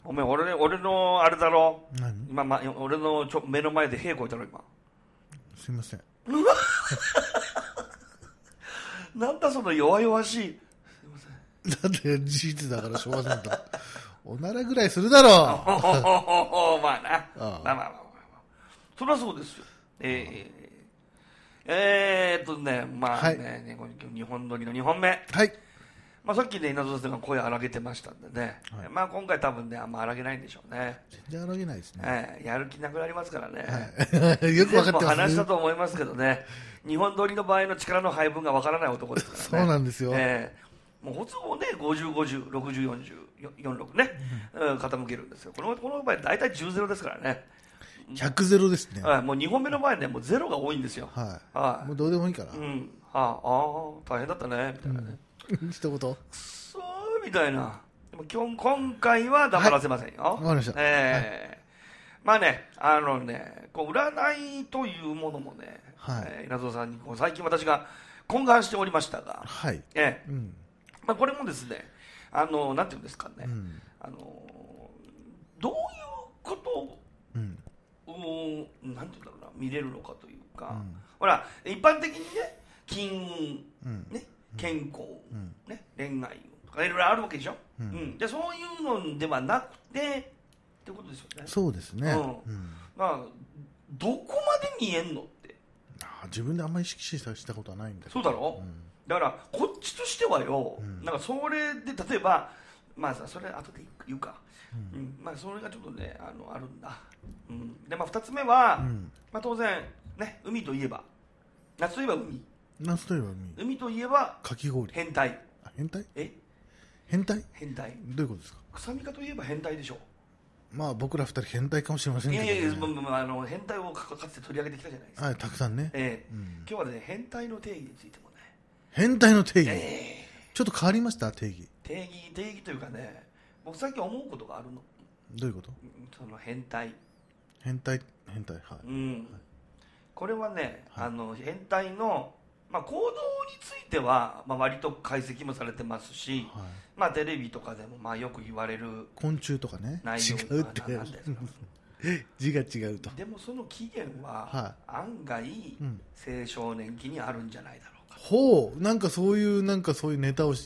お前俺のあれだろ。 何？ 今、俺の目の前で屁こいたろ今。 すいません。 なんだその弱々しい。すいません。 だって事実だからしょうがないんだ。おならぐらいするだろう。 まあな。まあ。そりゃそうですよ。まあね、日本撮りの2本目。 はい。 まあさっきね、稲造さんが声荒げてましたんでね。 はい、 まあ今回多分ね、あんま荒げないんでしょうね。 全然荒げないですね。 やる気なくなりますからね。 はい、よく分かってますね。 話したと思いますけどね。日本撮りの場合の力の配分がわからない男ですからね。 そうなんですよ。 もうほつもね、50、50、60、40、46ね、傾けるんですよ。この場合大体10ゼロですからね。 100ゼロですね。 もう2本目の前ね、もうゼロが多いんですよ。 もうどうでもいいから。 大変だったね、みたいなね。 一言。 くそーみたいな。でも今回は黙らせませんよ。 わかりました。 まあね、こう占いというものもね、稲造さんに最近私が懇願しておりましたが、まあこれもですね、なんていうんですかね、どういうことをなんていうんだろうな、見れるのかというか、ほら一般的にね、金運、ね、健康、ね、恋愛運とかいろいろあるわけでしょ。でそういうのではなくてってことですよね。 そうですね。 まあどこまで見えんのって。 自分であんまり意識したことはないんだけど。 そうだろ。だからこっちとしてはよ、なんかそれで例えばまあさ、それ後で言うか。まあそれがちょっとねあるんだ。でまあ2つ目は、まあ当然ね、海といえば夏といえば海。 夏といえば海といえばかき氷。 変態。 変態？ 変態？ どういうことですか？ 臭みかといえば変態でしょ。 まあ僕ら二人変態かもしれませんけど、ね。 いや変態をかつて取り上げてきたじゃないですか。 たくさんね。 今日はね、変態の定義についてもね。 変態の定義。ちょっと変わりました定義。 定義というかね、僕最近思うことがあるの。 どういうこと？ その変態。 はい。 これはね、変態の行動については割と解析もされてますし、テレビとかでもよく言われる昆虫とかね、違うって字が違うと。 でもその起源は案外青少年期にあるんじゃないだろうか。 ほう、なんかそういうネタをぶち込んできま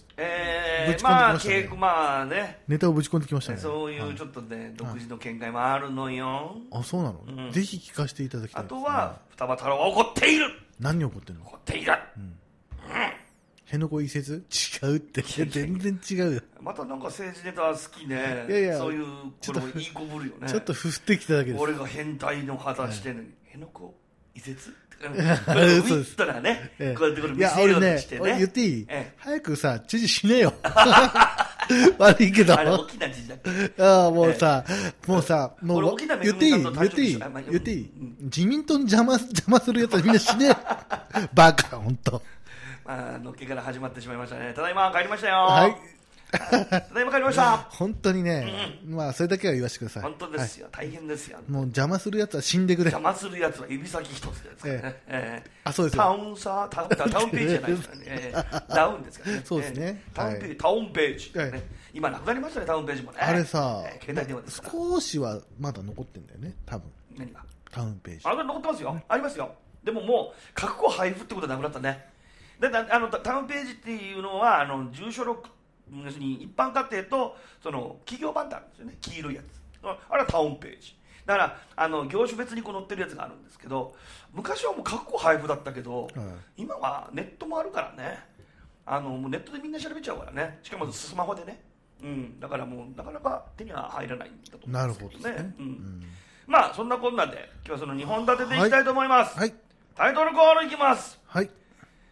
したね。ネタをぶち込んできましたね。 そういうちょっとね、独自の見解もあるのよ。 あ、そうなの。ぜひ聞かせていただきたい。 あとは双葉太郎は怒っている。 何に怒ってるの？ 怒っている。 辺野古移設？違うって全然違うよ。 またなんか政治ネタ好きね。そういうこれを言いこぶるよね。 ちょっと振ってきただけです。 俺が変態の旗してるのに辺野古移設？言ったらね、こうやってこれ見せようとしてね。 俺言っていい？早くさ、知事死ねよ。悪いけど。 あれ大きな知事だっけ？ もうさ、言っていい？自民党に邪魔するやつはみんな死ねよ。バカ、ほんと。 のっけから始まってしまいましたね。ただいま帰りましたよ。 はい。 ただいま帰りました。 本当にね、それだけは言わせてください。 本当ですよ、大変ですよ。 もう邪魔するやつは死んでくれ。 邪魔するやつは指先一つですからね。 そうですよ。 タウンページじゃないですからね。ダウンですからね。 そうですね。 タウンページ。今なくなりましたね、タウンページもね。 あれさ、 携帯電話ですから。 少しはまだ残ってんだよね、多分。 何が？ タウンページ。 あれ残ってますよ。ありますよ。でももう確保配布ってことはなくなったね。でタウンページっていうのは住所録、要するに一般家庭とその企業版ってあるんですよね。黄色いやつ、あれはタウンページだから業種別に載ってるやつがあるんですけど、昔はもう確保配布だったけど、今はネットもあるからね、もうネットでみんな調べちゃうからね。しかもスマホでね、だからもうなかなか手には入らないんだと思うんですけどね。 なるほどね。 まあそんなこんなんで今日はその2本立てでいきたいと思います。タイトルコールいきます。 はい。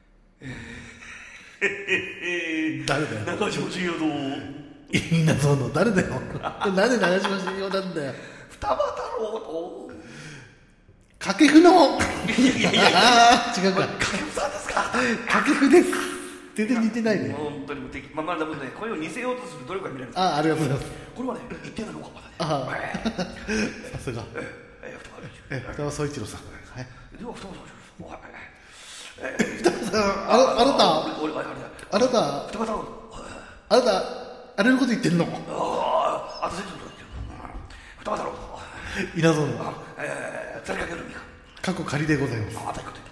誰だよ。 長嶋茂雄いいな、その誰だよ。なんで長嶋茂雄なんだよ。 双葉太郎と掛布の。 いや違うか。 掛布さんですか？ 掛布です。全然似てないね。 本当にも敵。でもね、これを似せようとする努力が見られる。 ありがとうございます。 これはね、一定の効果まだね。 さすが。双葉総一郎さん。 では双葉さん。 あなた、あれのこと言ってんの？ 稲造のざりかけるみか過去仮でございます。 あたいこと言った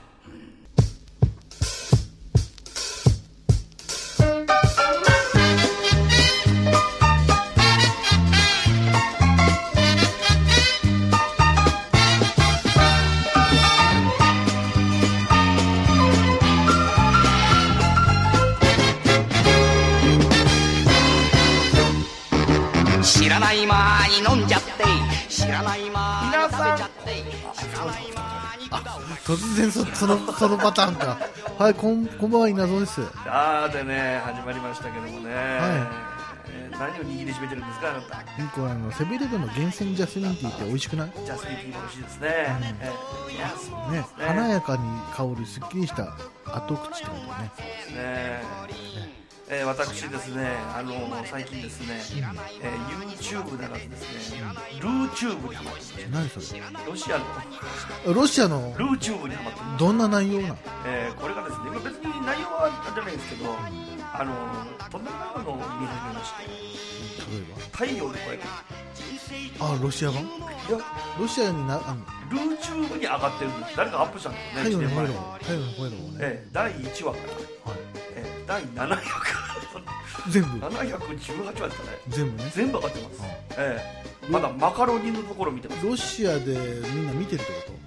知らない間に飲んじゃって知らない間に食べちゃって知らない間に突然そのパターンか。はい、こんばんは、稲造です。 でね、始まりましたけどもね、何を握りしめてるんですか、あなた。 これセブンイレブンの厳選ジャスミンティーって美味しくない？ ジャスミンティーも美味しいですね。 ね、華やかに香るすっきりした後口ってことね。 私ですね、最近ですね、YouTube ならずですね、ルーチューブにハマってま何それ？ ロシアのルーチューブにハマってます。 どんな内容なの？ これがですね、別に内容はじゃないんですけど、とんでもないものを見始めまして、 例えば太陽でこれロシア版？いや、ロシアにルーチューブに上がってるんです。誰かアップしたんですよね。 太陽の吠えろ、 第1話から、第700 全部 718話ですかね。 全部ね、 全部上がってます。まだマカロニのところ見てます。 ロシアでみんな見てるってこと？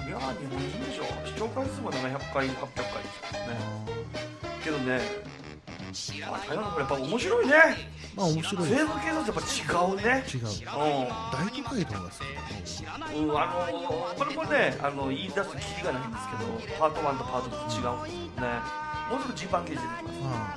いやー、日本人でしょ。視聴回数も700回800回ですからね。けどね、太陽のこれやっぱ面白いね。 まあ面白い。 西部警察やっぱ違うね。 違う。大都会の方が好きだね。 これもね、言い出すキリがないんですけど、パート1とパート2違うんですよね。もうすぐジーパン刑事出てきます。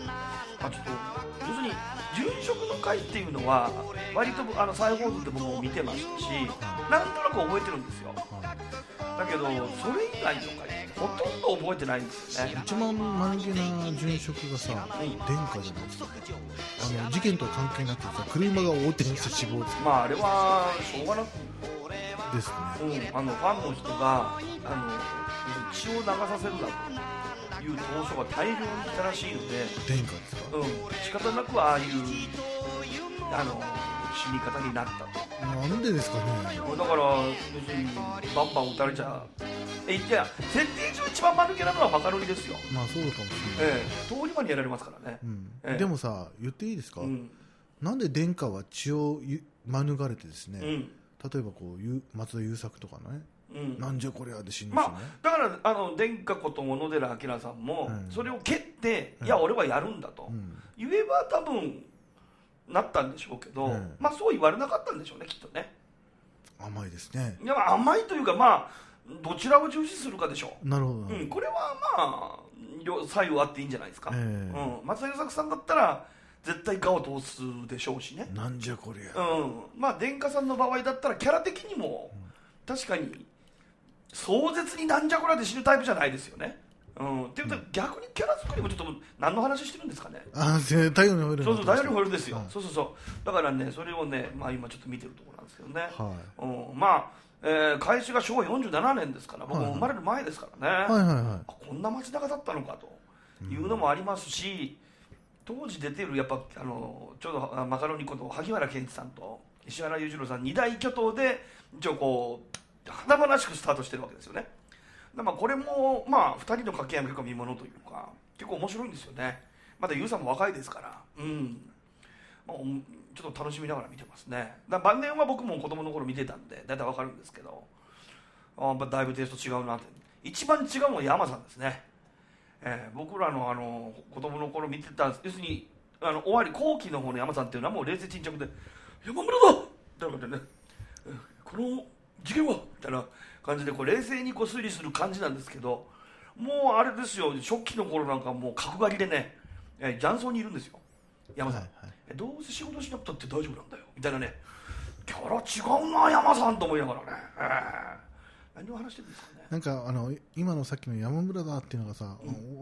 ちょっと要するに殉職の会っていうのは割と再放送で僕も見てましたし、なんとなく覚えてるんですよ。だけどそれ以外の回ほとんど覚えてないんですよね。 一番間抜けな殉職がさ、殿下じゃないですか。事件とは関係なくさ、車が横転して死亡です。 まああれはしょうがなくですね。 ファンの人が血を流させるなという投書が大量に来たらしいので、 殿下ですか？ 仕方なくああいう死に方になったと。 なんでですかね。 だから要するにバンバン撃たれちゃ設定上一番間抜けなのはマカロニですよ。 まあそうかもしれない。 通り魔にやられますからね。 でもさ、言っていいですか？なんで殿下は血を免れてですね、例えばこう松田優作とかね、なんじゃこりゃで死ぬんですよね。 だから殿下こと小野寺明さんもそれを蹴って、いや俺はやるんだと言えば多分なったんでしょうけど、まあそう言われなかったんでしょうね、きっとね。 甘いですね。 いや、甘いというか、まあどちらを重視するかでしょう。 なるほど。 これはまあ左右あっていいんじゃないですか。松田優作さんだったら絶対我を通すでしょうしね。 なんじゃこりゃ。 まあ殿下さんの場合だったらキャラ的にも確かに壮絶になんじゃこりゃで死ぬタイプじゃないですよね。っていうと逆にキャラ作りもちょっと何の話してるんですかね。 太陽に吠える。 そうそう、太陽に吠えるですよ。そうだからね、それをね、まあ今ちょっと見てるところなんですけどね。まあ開始が昭和47年ですから、僕も生まれる前ですからね。こんな街中だったのかというのもありますし、当時出てるやっぱちょうどマカロニこと萩原健一さんと石原裕次郎さん2大巨頭で一応こう華々しくスタートしてるわけですよね。まあこれもまあ2人の掛け合いも結構見ものというか結構面白いんですよね。まだ優さんも若いですから、まあ、ちょっと楽しみながら見てますね。晩年は僕も子供の頃見てたんで大体わかるんですけど、だいぶテイスト違うなって。一番違うのは山さんですね。僕らの子供の頃見てた、要するに終わり後期の方の山さんっていうのはもう冷静沈着で山村だって感じでね、この事件はみたいな感じでこう冷静にこう推理する感じなんですけど、もうあれですよ、初期の頃なんかもう角刈りでね、雀荘にいるんですよ山さん、どうせ仕事しなくたって大丈夫なんだよみたいなね、キャラ違うな山さんと思いながらね、何を話してるんですかね。 なんか今のさっきの山村だっていうのがさ、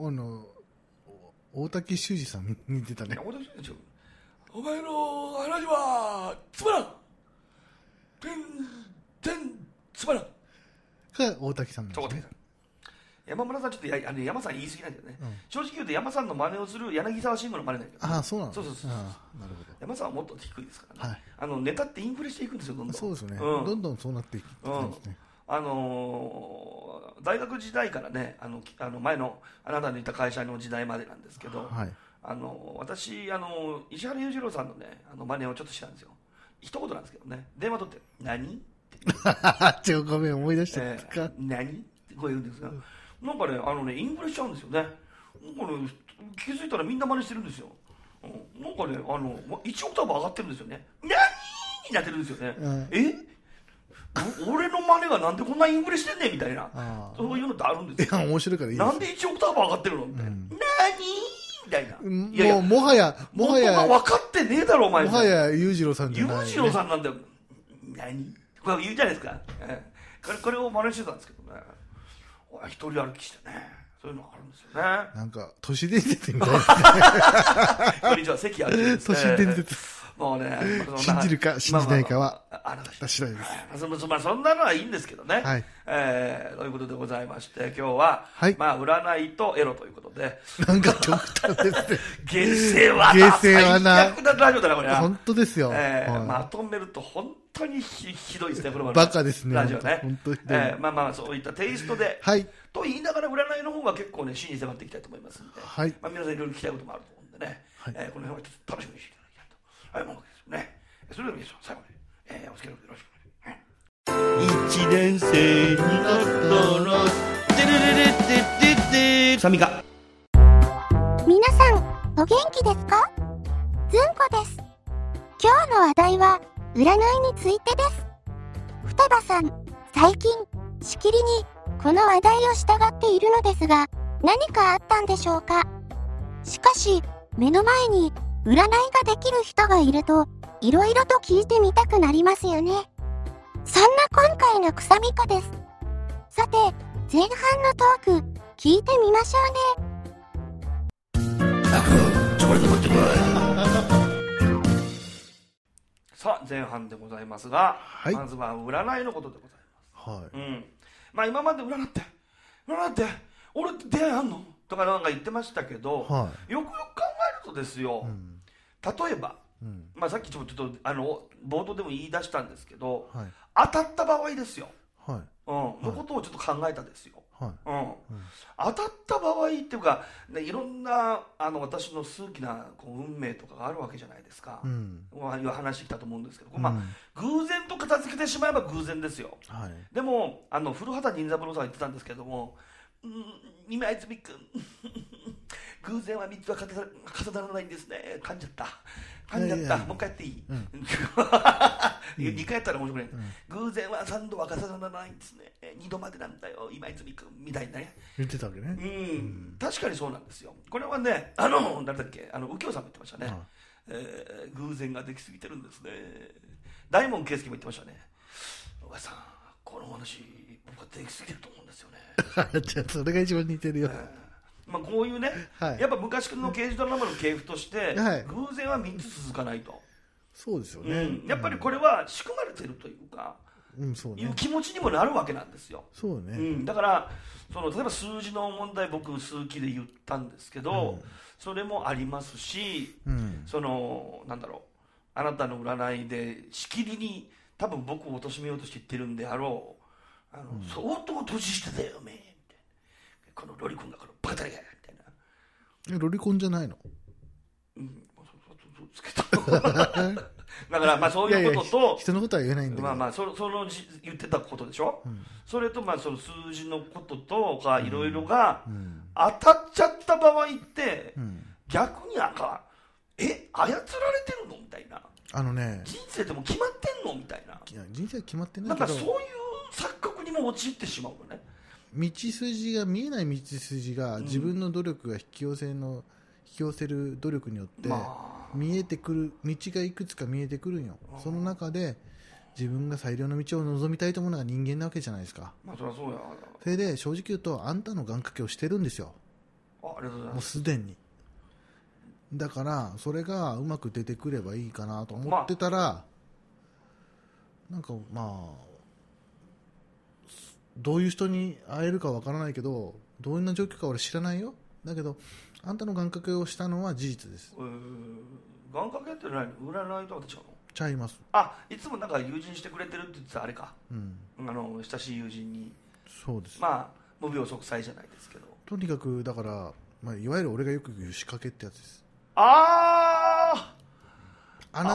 大竹修二さん見てたね。 大竹修二、お前の話はつまらん、全然つまらんが大竹さんなんですね。 山村さんちょっと山さん言い過ぎなんだよね、正直言うと山さんの真似をする柳沢慎吾の真似なんだけど、 ああそうなの、 そうなるほど。山さんはもっと低いですからね、ネタってインフレしていくんですよ、どんどん。 そうですね、どんどんそうなっていくんですね。 大学時代からね、前のあなたのいた会社の時代までなんですけど、私石原裕次郎さんのね真似をちょっとしたんですよ。一言なんですけどね、電話取って何違う、ごめん、思い出した、 何ってこう言うんですが、なんかねインフレしちゃうんですよね。なんかね気づいたらみんな真似してるんですよ。なんかね1オクターブ上がってるんですよね。何になってるんですよね。俺の真似がなんでこんなインフレしてんねんみたいな、そういうのってあるんですよ。 面白いからいいです。 なんで1オクターブ上がってるのみたいな、何みたいな。 いやもはや元が分かってねえだろお前。 もはや裕次郎さんじゃない、 裕次郎さんなんだよ。何これ言うじゃないですか。これを真似してたんですけどね、一人歩きしてね、そういうのがあるんですよね。 なんか都市伝説みたいですね。 こんにちは、関あるんですね。 都市伝説。 もうね、 信じるか信じないかはあなた次第です。 そんなのはいいんですけどね。ということでございまして、今日は占いとエロということで、 なんか極端ですね。 下世話な最悪なラジオだなこれ。 本当ですよ。 まとめると本当にひどいですね、これは。 バカですね、 ラジオね。 本当に。 そういったテイストで、と言いながら占いの方が結構ね真に迫っていきたいと思いますので、皆さんいろいろ聞きたいこともあると思うんでね、この辺はちょっと楽しみにしていただきたいと思うんですね。それでは皆さん最後までお付き合いよろしくお願いします。1年生になったらてれれれてててサミカ。 皆さんお元気ですか？ずんこです。今日の話題は占いについてです。双葉さん、最近しきりにこの話題を従っているのですが、何かあったんでしょうか？しかし目の前に占いができる人がいるといろいろと聞いてみたくなりますよね。そんな今回のくさみかです。さて前半のトーク聞いてみましょうね。 さあ前半でございますが、まずは占いのことでございます。今まで占って俺って出会いあんのとかなんか言ってましたけど、よくよく考えるとですよ、例えば、さっきちょっと冒頭でも言い出したんですけど、当たった場合ですよ、のことをちょっと考えたですよ。当たった場合っていうか、いろんな私の数奇な運命とかがあるわけじゃないですか、いう話してきたと思うんですけど、偶然と片付けてしまえば偶然ですよ。でも古畑任三郎さんが言ってたんですけども、今泉君偶然は3つは重ならないんですね。噛んじゃったもう一回やっていい？2回やったら面白くない。偶然は3度は重ならないんですね。2度までなんだよ今泉君みたいなね、 言ってたわけね。 確かにそうなんですよ。これはね、誰だっけ、右京さんも言ってましたね。偶然ができすぎてるんですね。大門圭介も言ってましたね。お母さん、この話僕はできすぎると思うんですよね。 じゃあそれが一番似てるよ。 こういうね、やっぱ昔の刑事ドラマの系譜として、偶然は3つ続かないと。 そうですよね。 やっぱりこれは仕組まれてるというか、いう気持ちにもなるわけなんですよ。 そうね。 だから例えば数字の問題、僕数奇で言ったんですけど、それもありますし、なんだろう、あなたの占いでしきりに多分僕を貶めようとして言ってるんであろう、相当年下だよめみたいな、このロリコンがこのバカだよみたいな。 ロリコンじゃないの？ そうつけただからそういうことと、 人のことは言えないんだけど、 その言ってたことでしょ、それとその数字のこととかいろいろが当たっちゃった場合って、逆に操られてるのみたいな、人生でも決まってんのみたいな。 人生は決まってないけど、 そういう錯覚にも陥ってしまうのね。 道筋が見えない道筋が自分の努力が引き寄せる努力によって見えてくる道がいくつか見えてくるんよ。その中で自分が最良の道を望みたいと思うのが人間なわけじゃないですか。 そりゃそうや。 それで正直言うとあんたの願掛けをしてるんですよ。 ありがとうございます。 もうすでに。だからそれがうまく出てくればいいかなと思ってたら、なんかどういう人に会えるかわからないけど、どんな状況か俺知らないよ。だけどあんたの願掛けをしたのは事実です。 願掛けって何？占いとは違うの？ ちゃいます。 いつもなんか友人してくれてるって言ってたあれか、親しい友人に。 そうです。 無病息災じゃないですけど、 とにかくだから、いわゆる俺がよく言う仕掛けってやつです。 あな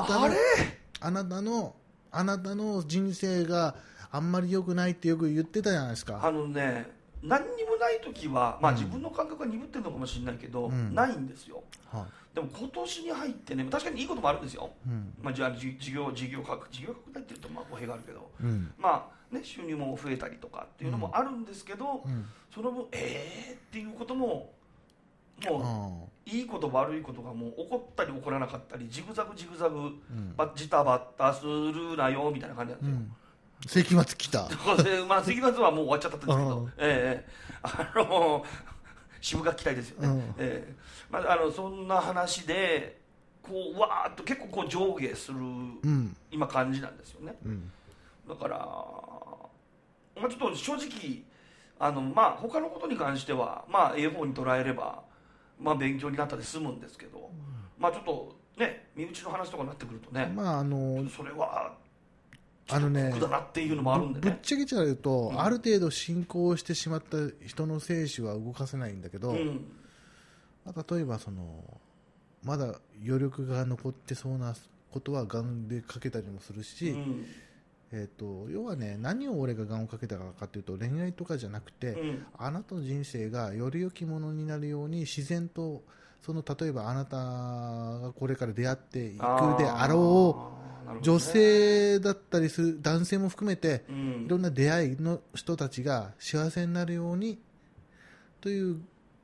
たの人生があんまり良くないってよく言ってたじゃないですか。 何にもない時は、自分の感覚が鈍ってるのかもしれないけど、ないんですよ。でも今年に入ってね、確かにいいこともあるんですよ。事業拡大っていうと語弊があるけど、収入も増えたりとかっていうのもあるんですけど、その分っていうこともいいこと悪いことがもう起こったり起こらなかったり、ジグザグ、ジタバタするなよみたいな感じなんですよ。 世紀末来た。 世紀末はもう終わっちゃったんですけど、渋が期待ですよね。そんな話でわーっと結構上下する、今感じなんですよね。だからちょっと正直他のことに関しては英方に捉えれば勉強になったで済むんですけど、ちょっとね身内の話とかになってくるとね、それは僕だなっていうのもあるんでね。 ぶっちゃけちゃうと、ある程度進行してしまった人の生死は動かせないんだけど、例えばまだ余力が残ってそうなことは願でかけたりもするし、要はね、何を俺が願をかけたかというと、恋愛とかじゃなくて、あなたの人生がより良きものになるように自然と例えばあなたがこれから出会っていくであろう女性だったりする男性も含めて、いろんな出会いの人たちが幸せになるようにという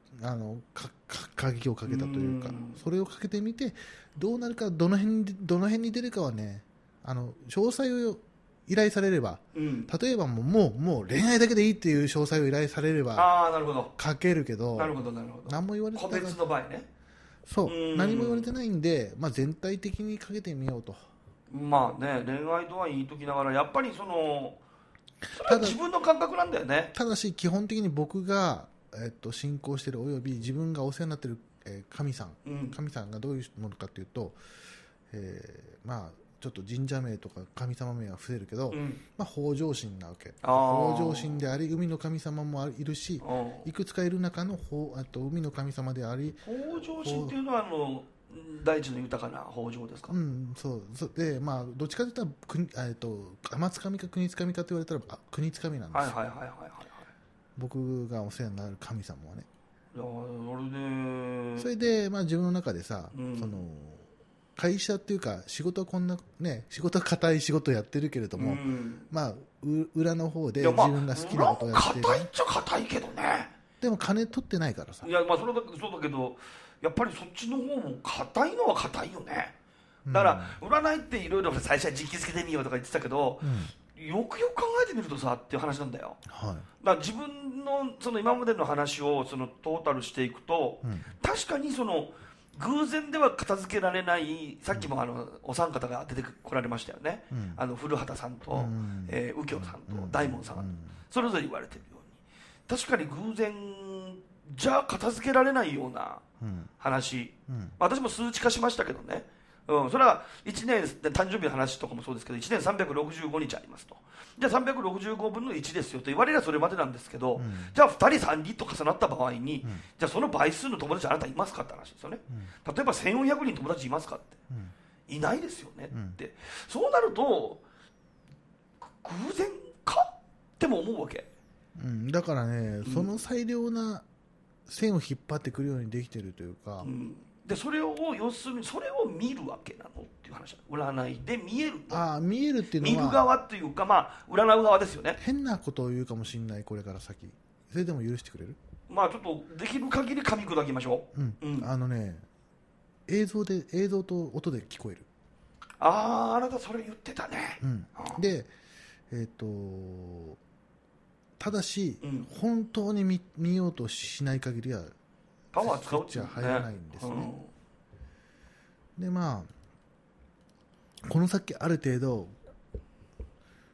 鍵をかけたというか、それをかけてみてどうなるか、どの辺に出るかはね、詳細を依頼されれば、例えばもう恋愛だけでいいっていう詳細を依頼されればかけるけど、何も言われてない、個別の場合ね、何も言われてないんで、全体的にかけてみようと。 恋愛とは言いときながら、やっぱり自分の感覚なんだよね。 ただし基本的に僕が、信仰しているおよび自分がお世話になっている、神さんがどういうものかというと、ちょっと神社名とか神様名は伏せるけど、北条神なわけ。北条神であり、海の神様もいるし、いくつかいる中の海の神様であり、 北条神っていうのは大地の豊かな北条ですか？ そうで、どっちかといったら天津神か国津神かと言われたら国津神なんですよ。僕がお世話になる神様はね。それで自分の中でさ、会社っていうか仕事はこんなね、仕事は固い仕事をやってるけれども、裏の方で自分が好きなことをやってる。 固いっちゃ固いけどね。 でも金取ってないからさ。 それだけど、やっぱりそっちの方も硬いのは硬いよね。だから占いっていろいろ最初は実機つけてみようとか言ってたけど、よくよく考えてみるとさっていう話なんだよ。だから自分の今までの話をトータルしていくと、確かに偶然では片付けられない、さっきもお三方が出てこられましたよね。古畑さんと、右京さんと大門さん、それぞれ言われてるように、確かに偶然じゃ片付けられないような話、私も数値化しましたけどね、それは1年誕生日の話とかもそうですけど、1年365日ありますと、じゃあ365分の1ですよと言われればそれまでなんですけど、じゃあ2人3人と重なった場合に、じゃあその倍数の友達あなたいますかって話ですよね。例えば1400人友達いますかって、いないですよねって、そうなると偶然かっても思うわけ。 だからね、その最良な線を引っ張ってくるようにできてるというか、 でそれを要するにそれを見るわけなのっていう話。占いで見えると。 見えるっていうのは見る側っていうか、占う側ですよね。 変なことを言うかもしれない、これから先。それでも許してくれる？ ちょっとできる限り噛み砕きましょう。 映像と音で聞こえる。 あなたそれ言ってたね。 でただし、本当に 見ようとしない限りはパワー使うっちゃ入らないんですね。でこの先ある程度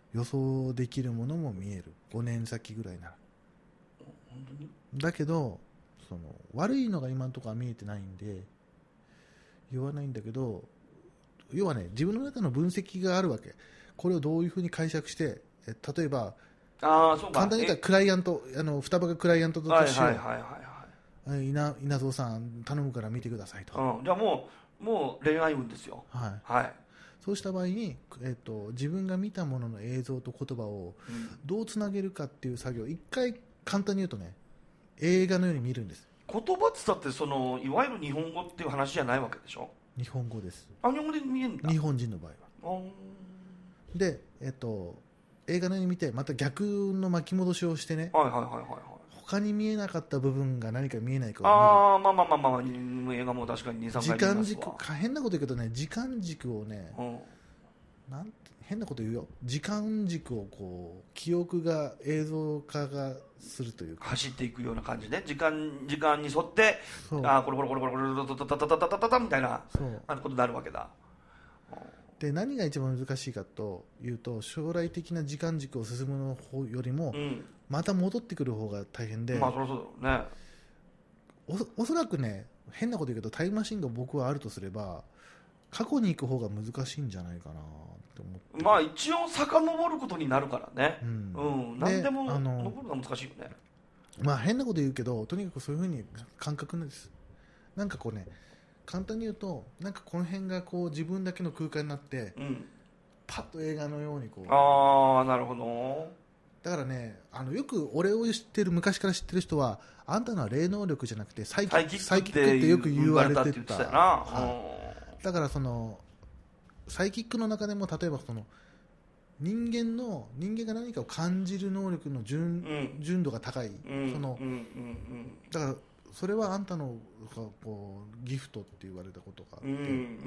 予想できるものも見える。5年先ぐらいなら。 本当にだけどその悪いのが今のところは見えてないんで言わないんだけど、要はね、自分の中の分析があるわけ。これをどういうふうに解釈して、例えばそうか、 簡単に言ったらクライアント、双葉がクライアントとしよう、稲造さん頼むから見てくださいと、 じゃあもう恋愛運ですよ。 はい、そうした場合に、自分が見たものの映像と言葉をどうつなげるかっていう作業、一回簡単に言うとね、映画のように見るんです。 言葉って言ったっていわゆる日本語っていう話じゃないわけでしょ。 日本語です。 日本語で見えるんだ。 日本人の場合は。で、映画のように見てまた逆の巻き戻しをしてね、他に見えなかった部分が何か見えないかを見る。 映画も確かに2、3回時間軸、変なこと言うけどね、時間軸をね、変なこと言うよ、時間軸をこう記憶が映像化がするというか、 走っていくような感じね。時間に沿って、これみたいなことになるわけだ。 で、何が一番難しいかというと、将来的な時間軸を進むの方よりも、また戻ってくる方が大変で、 そりゃそうだろうね。 おそらくね、変なこと言うけどタイムマシンが僕はあるとすれば過去に行く方が難しいんじゃないかなって思って。 一応遡ることになるからね。何でも登るのが難しいよね。 変なこと言うけど、とにかくそういうふうに感覚なんです。なんかこうね、簡単に言うと、なんかこの辺がこう自分だけの空間になって、パッと映画のようにこう。 なるほど。 だからね、よく俺を知ってる、昔から知ってる人は、あんたのは霊能力じゃなくてサイキックってよく言われてた。だからそのサイキックの中でも、例えばその人間が何かを感じる能力の純度が高い、だからそれはあんたのこうギフトって言われたことがあって、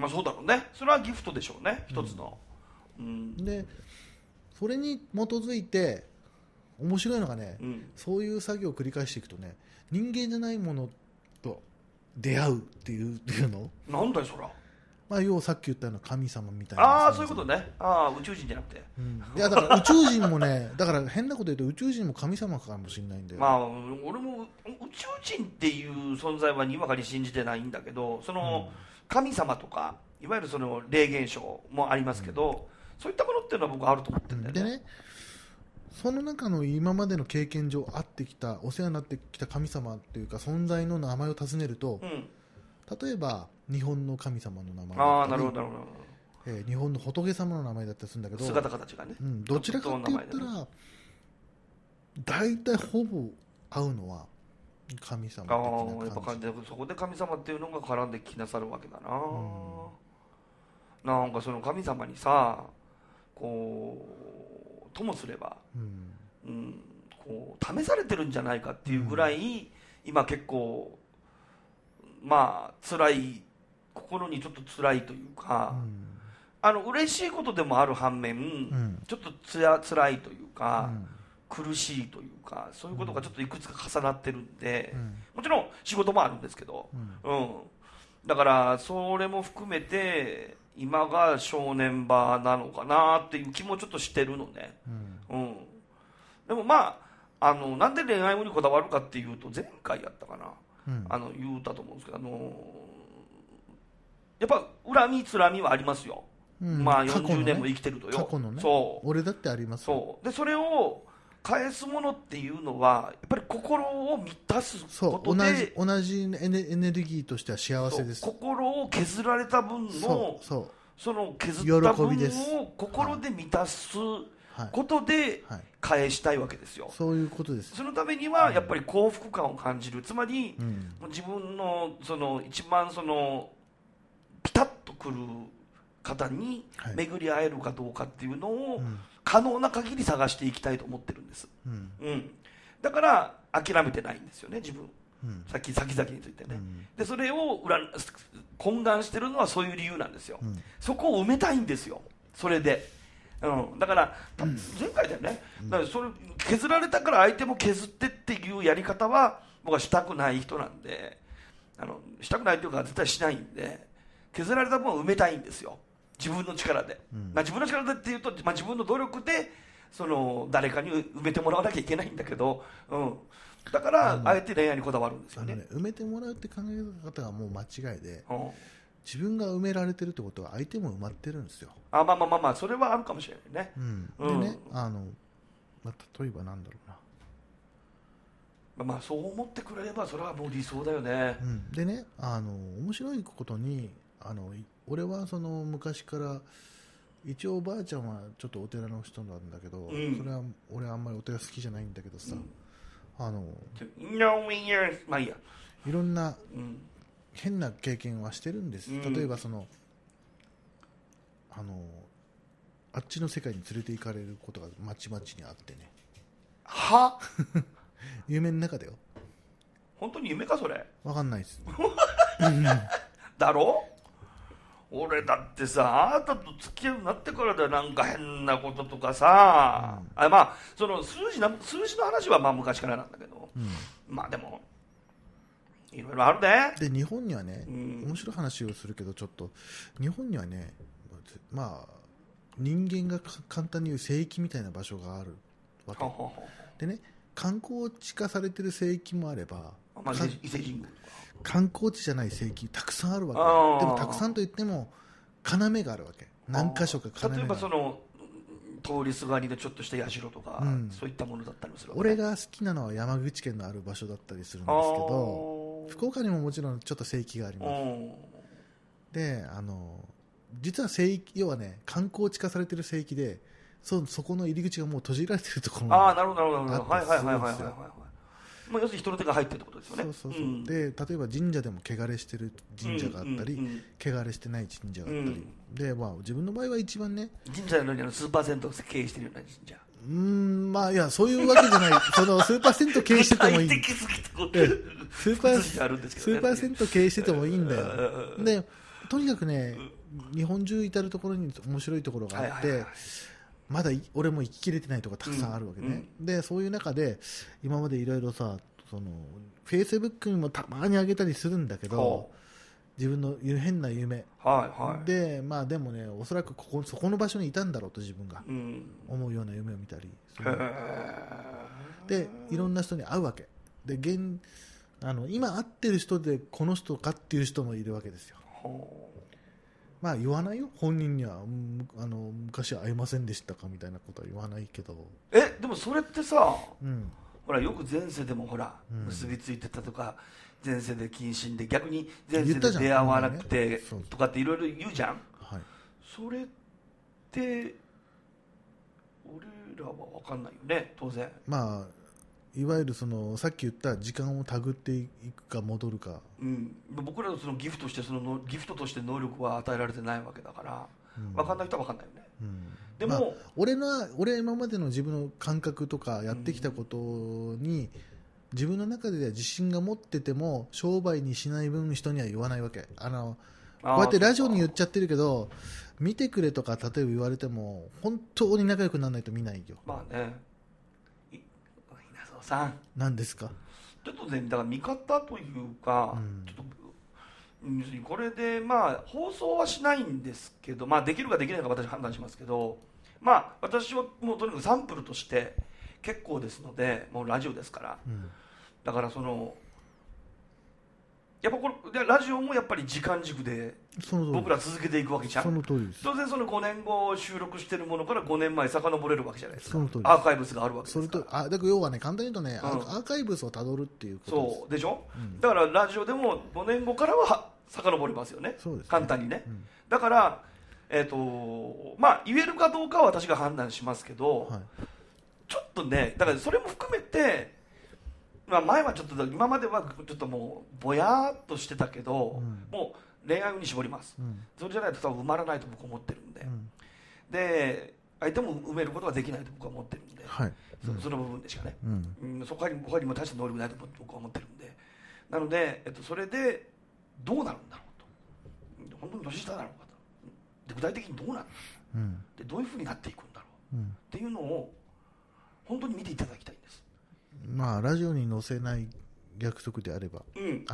そうだろうね。それはギフトでしょうね、一つの。 でそれに基づいて面白いのがね、そういう作業を繰り返していくとね、人間じゃないものと出会うっていうの。 なんだよそら。 要はさっき言ったような神様みたいな。 そういうことね。宇宙人じゃなくて。 いやだから宇宙人もね、だから変なこと言うと宇宙人も神様かもしれないんだよ。 俺も宇宙人っていう存在はにわかに信じてないんだけど、その神様とかいわゆるその霊現象もありますけど、そういったものっていうのは僕はあると思ってるんだよね。でね、 その中の今までの経験上会ってきた、お世話になってきた神様っていうか存在の名前を尋ねると、例えば日本の神様の名前だったり、日本の仏様の名前だったりするんだけど、 姿形がね、 どちらかって言ったら大体ほぼ合うのは神様的な感じ。 そこで神様っていうのが絡んできなさるわけだな。なんかその神様にさ、こうともすれば、こう試されてるんじゃないかっていうぐらい、今結構辛い、心にちょっと辛いというか、嬉しいことでもある反面、ちょっと辛いというか、苦しいというか、そういうことがちょっといくつか重なってるんで、もちろん仕事もあるんですけど、だからそれも含めて今が正念場なのかなっていう気もちょっとしてるのね。でもなんで恋愛にこだわるかっていうと、前回やったかな、言うたと思うんですけど、やっぱ恨みつらみはありますよ。40年も生きてるとよ。 過去のね。俺だってありますよ。 でそれを返すものっていうのはやっぱり心を満たすことで、 同じエネルギーとしては幸せです。 心を削られた分のその削った分を心で満たすことで返したいわけですよ。 そういうことです。 そのためにはやっぱり幸福感を感じる、つまり自分のその一番そのピタッとくる方に巡り会えるかどうかっていうのを可能な限り探していきたいと思ってるんです。だから諦めてないんですよね、自分。先々についてね。でそれを懇願してるのはそういう理由なんですよ。そこを埋めたいんですよ、それで。だから前回だよね、だからそれ削られたから相手も削ってっていうやり方は僕はしたくない人なんで、したくないというか絶対しないんで、削られた分を埋めたいんですよ、自分の力で。自分の力でっていうと、自分の努力でその誰かに埋めてもらわなきゃいけないんだけど、だからあえて恋愛にこだわるんですよね。 埋めてもらうって考え方がもう間違いで、自分が埋められてるってことは相手も埋まってるんですよ。 まあそれはあるかもしれないね。 でね、例えばなんだろうな、 そう思ってくれればそれはもう理想だよね。 でね、面白いことに俺はその昔から一応おばあちゃんはちょっとお寺の人なんだけど、それは俺はあんまりお寺好きじゃないんだけどさ、まあいいや、いろんな変な経験はしてるんです。例えばそのあっちの世界に連れて行かれることがまちまちにあってね。 は夢の中だよ。 本当に夢かそれ。 わかんないです。 だろ。俺だってさ、あなたと付き合うようになってからだよ、なんか変なこととかさ、その数字の話は昔からなんだけど、でもいろいろあるね。 で日本にはね、面白い話をするけど、ちょっと日本にはね、人間が簡単に言う聖域みたいな場所があるわけでね、観光地化されてる聖域もあれば、 伊勢神宮とか観光地じゃない聖域たくさんあるわけ。でもたくさんといっても要があるわけ。何箇所か要が。 例えばその通りすがりでちょっとした社とか、そういったものだったりもするわけ。 俺が好きなのは山口県のある場所だったりするんですけど、福岡にももちろんちょっと聖域があります。で実は聖域、要はね、観光地化されてる聖域で、そこの入り口がもう閉じられてるところがあってするんですよ。 要するに人の手が入ってるってことですよね。 で例えば神社でも汚れしてる神社があったり、汚れしてない神社があったり、で自分の場合は一番ね、 神社のスーパー銭湯を経営してるような神社、 いやそういうわけじゃない。そのスーパー銭湯経営しててもいい。スーパー銭湯経営しててもいいんだよ。でとにかくね、日本中至るところに面白いところがあって、まだ俺も行ききれてないところたくさんあるわけね。でそういう中で今までいろいろさ、そのフェイスブックにもたまに上げたりするんだけど、自分の変な夢、ででもね、おそらくそこの場所にいたんだろうと自分が思うような夢を見たりする。でいろんな人に会うわけで、今会ってる人でこの人かっていう人もいるわけですよ。言わないよ、本人には。昔は会えませんでしたかみたいなことは言わないけど。 でもそれってさ、ほらよく前世でもほら、結びついてたとか、前世で謹慎で逆に前世で出会わなくてとかっていろいろ言うじゃん。それって俺らは分かんないよね、当然。 いわゆるそのさっき言った時間を手繰っていくか戻るか、 僕らのそのギフトとして能力は与えられてないわけだから、分かんない人は分かんないよね。でも、 俺今までの自分の感覚とかやってきたことに、自分の中では自信が持ってても商売にしない分人には言わないわけ。こうやってラジオに言っちゃってるけど、見てくれとか例えば言われても本当に仲良くならないと見ないよ。 さん、 何ですか。 ちょっとね、だから見方というか、ちょっとこれで放送はしないんですけど、できるかできないか私判断しますけど、私はもうとにかくサンプルとして結構ですので、もうラジオですから、だからそのやっぱこれラジオもやっぱり時間軸で僕ら続けていくわけじゃん。 その通りです。 当然その5年後収録してるものから5年前遡れるわけじゃないですか。 その通りです。 アーカイブスがあるわけですから。 だから要はね、簡単に言うとね、アーカイブスをたどるっていうことです。 そうでしょ、だからラジオでも5年後からは遡れますよね。 そうですね、 簡単にね。だから言えるかどうかは私が判断しますけど、ちょっとね、だからそれも含めて、前はちょっと、今まではちょっともうぼやーっとしてたけど、もう恋愛に絞ります、それじゃないと多分埋まらないと僕は思ってるんで、で相手も埋めることができないと僕は思ってるんで、その部分でしかね、そこにも大した能力ないと僕は思ってるんで、なので、それでどうなるんだろうと、本当に年下なのかと、で具体的にどうなるんだろう、でどういうふうになっていくんだろう、っていうのを本当に見ていただきたいんです。 ラジオに載せない約束であれば、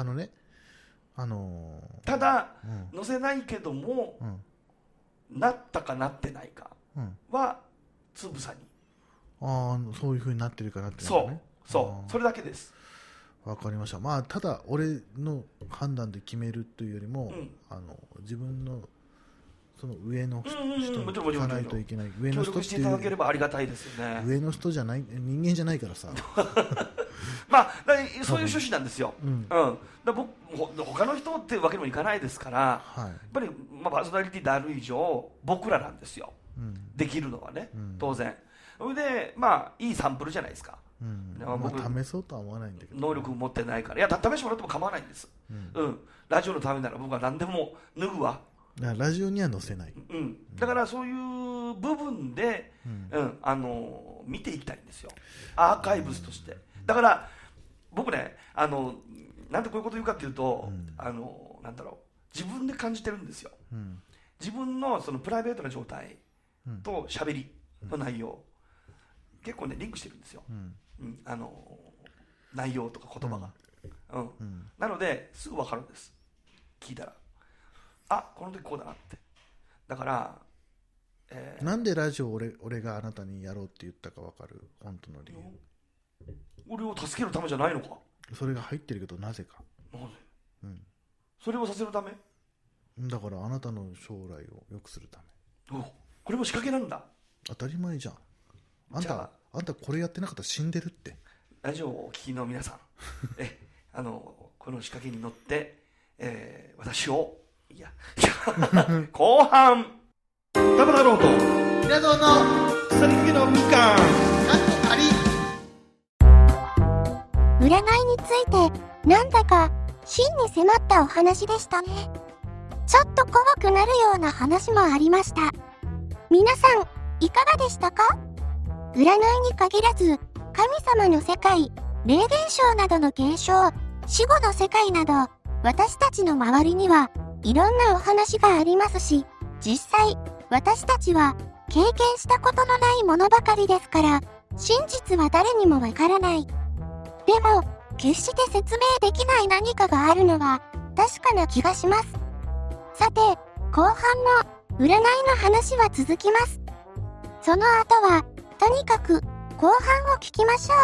ただ、載せないけども、なったかなってないかはつぶさにそういう風になってるかなっていうそうのね。 そうそれだけです。 わかりました。まあただ俺の判断で決めるというよりも、自分のその上の人に聞かないといけない。上の人って協力していただければありがたいですよね。 上の人じゃない人間じゃないからさ。 まあそういう趣旨なんですよ。だ僕他の人っていうわけにもいかないですから、やっぱりパーソナリティである以上僕らなんですよ。できるのはね、当然。それでいいサンプルじゃないですか。 僕試そうとは思わないんだけど、 能力持ってないから、いや試してもらっても構わないんです。ラジオのためなら僕は何でも脱ぐわ。 ラジオには載せない。 だからそういう部分で、見ていきたいんですよ。アーカイブスとして。だから僕ね、なんでこういうこと言うかっていうと、なんだろう、自分で感じてるんですよ。自分のそのプライベートな状態と喋りの内容、結構ねリンクしてるんですよ。内容とか言葉が。なのですぐ分かるんです。聞いたら、この時こうだなって。だから、 なんでラジオ俺があなたにやろうって言ったか分かる？本当の理由。 俺を助けるためじゃないのか。 それが入ってるけどなぜか。 なぜ？それをさせるため？ だからあなたの将来を良くするため。 これも仕掛けなんだ。当たり前じゃん。あんたこれやってなかったら死んでるって。 ラジオをお聞きの皆さんこの仕掛けに乗って、私を後半ダブ太郎と平蔵の腐りかけのみかん占いについてなんだか真に迫ったお話でしたね。ちょっと怖くなるような話もありました。皆さんいかがでしたか？占いに限らず神様の世界、霊現象などの現象、死後の世界など、私たちの周りにはいろんなお話がありますし、実際私たちは経験したことのないものばかりですから、真実は誰にもわからない。でも決して説明できない何かがあるのは確かな気がします。さて、後半の占いの話は続きます。その後はとにかく後半を聞きましょ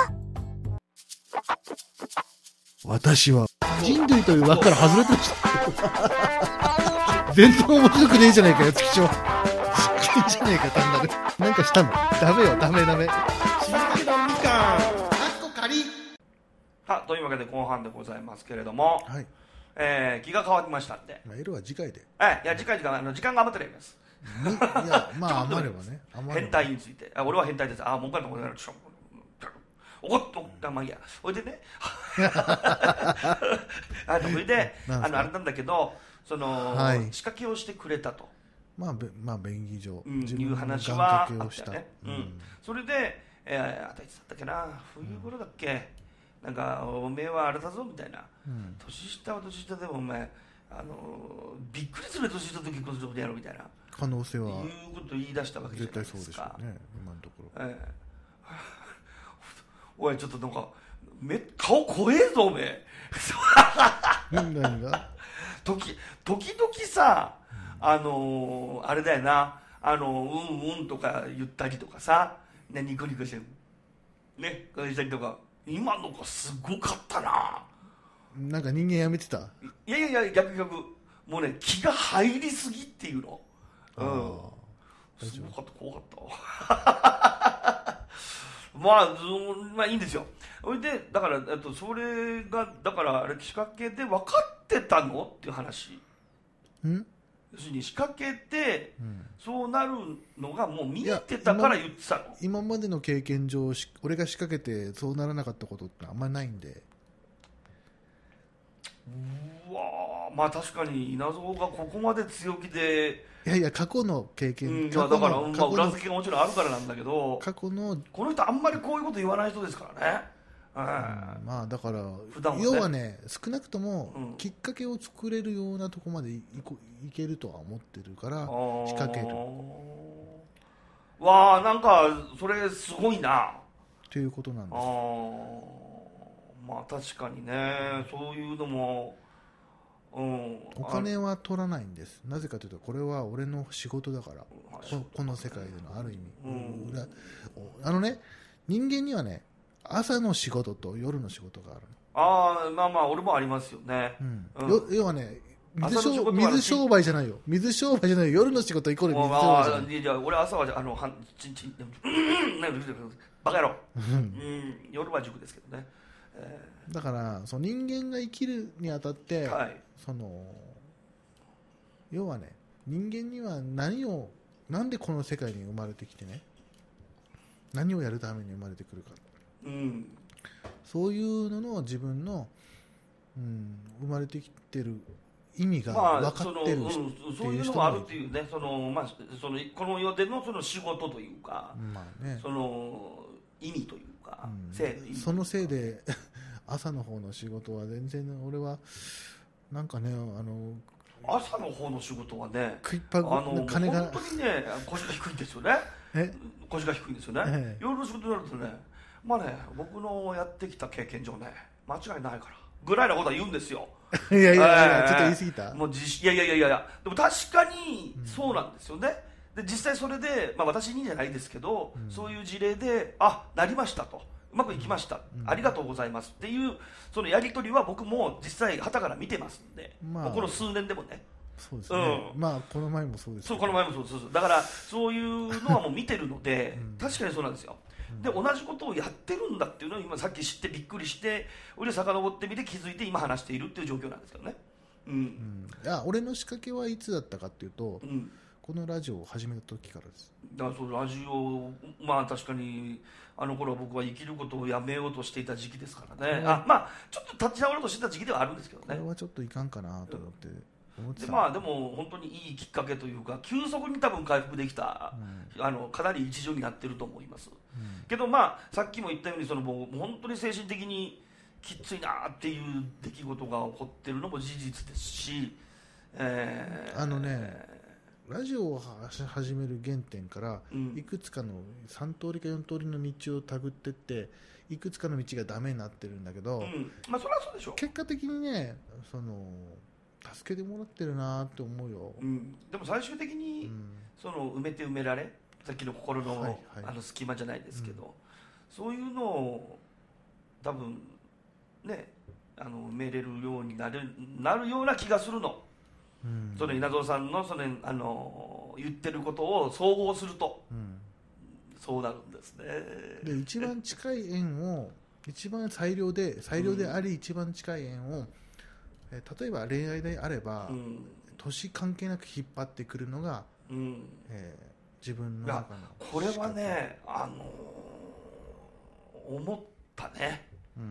う。私は人類という枠から外れてました全然面白くねえじゃねえかよ、月長。いいじゃねえか、単なる。なんかしたの？ダメよ、ダメ。 というわけで後半でございますけれども、気が変わりましたんで、 L は次回で。 いや次回時間が余ってりますいや余ればね。 変態について、俺は変態です。もう一回のことやるでしょ。怒ったまあいいや。それでねそれであれなんだけど、その、仕掛けをしてくれたと、 便宜上、 いう話はあったよね。それでいつだったっけな、冬頃だっけ、なんかおめえはあれだぞみたいな、年下は年下でもお前びっくりする年下と結婚することやろみたいな可能性はいうことを言い出したわけじゃないですか。 絶対そうでしょうね、今のところ。 おいちょっとなんか顔怖えぞおめえ何が時々さ、あれだよな、うんとか言ったりとかさ、ね、ニコニコしてね、こうしたりとか、今のがすごかったな。 なんか人間やめてた？ いや逆もうね、気が入りすぎっていうの。すごかった、怖かったまあいいんですよ。それでだからそれがだからあれ仕掛けで分かってたのっていう話。要するに仕掛けて、そうなるのがもう見えてたから言ってたの。 今までの経験上、俺が仕掛けてそうならなかったことってあんまりないんで。 まあ確かに稲造がここまで強気で、 いや過去の経験、 だから裏付けがもちろんあるからなんだけど、 過去のこの人あんまりこういうこと言わない人ですからね。 だから普段はね、 要はね、少なくともきっかけを作れるようなとこまでいけるとは思ってるから仕掛ける。 なんかそれすごいなということなんです。 まあ確かにね、そういうのも、 お金は取らないんです。なぜかというと、これは俺の仕事だから、この世界でのある意味、 人間にはね朝の仕事と夜の仕事があるああ、まあまあ俺もありますよね、 要はね朝の仕事は水商売じゃないよ、夜の仕事イコール水商売じゃない。 じゃあ俺朝はバカ野郎、夜は塾ですけどね、 だからその人間が生きるにあたって、 はい、 要はね人間にはなんでこの世界に生まれてきてね何をやるために生まれてくるか、そういうのの自分の、生まれてきてる意味が分かってるってそういうのもあるっていうね、この世でのその仕事というか、その意味というか、 そのせいで朝の方の仕事は全然俺はなんかね朝の方の仕事はね金が本当にね腰が低いんですよね。腰が低いんですよね、夜の仕事になるとね、まあね僕のやってきた経験上ね間違いないからぐらいのことは言うんですよ。 いやちょっと言い過ぎた。 もういやでも確かにそうなんですよね。で実際それで、私にじゃないですけど、そういう事例でなりましたと、うまくいきました、ありがとうございますっていうそのやり取りは僕も実際傍から見てますんで、この数年でもね。 そうですね、この前もそうです、 この前もそうです。だからそういうのはもう見てるので、確かにそうなんですよ。で同じことをやってるんだっていうのを今さっき知ってびっくりして俺遡ってみて気づいて今話しているっていう状況なんですけどね。 俺の仕掛けはいつだったかっていうと、このラジオを始めた時からです。 だからそうラジオ確かにあの頃は僕は生きることをやめようとしていた時期ですからね。ちょっと立ち直ろうとしてた時期ではあるんですけどね。 これはちょっといかんかなと思ってでも本当にいいきっかけというか急速に多分回復できた、かなり一助になってると思います、けどさっきも言ったようにもう本当に精神的にきついなっていう出来事が起こってるのも事実ですし、 ラジオを始める原点から、いくつかの3通りか4通りの道をたぐってっていくつかの道がダメになってるんだけど、 それはそうでしょう。 結果的にね助けてもらってるなって思うよ、 でも最終的に、埋めて埋められさっきの心の、隙間じゃないですけど、そういうのを多分ね埋めれるようになるような気がするの、その稲造さんの言ってることを総合すると、そうなるんですね。 で一番近い縁を一番最良であり一番近い縁を例えば恋愛であれば、年関係なく引っ張ってくるのが、自分の中のこれはね思ったね、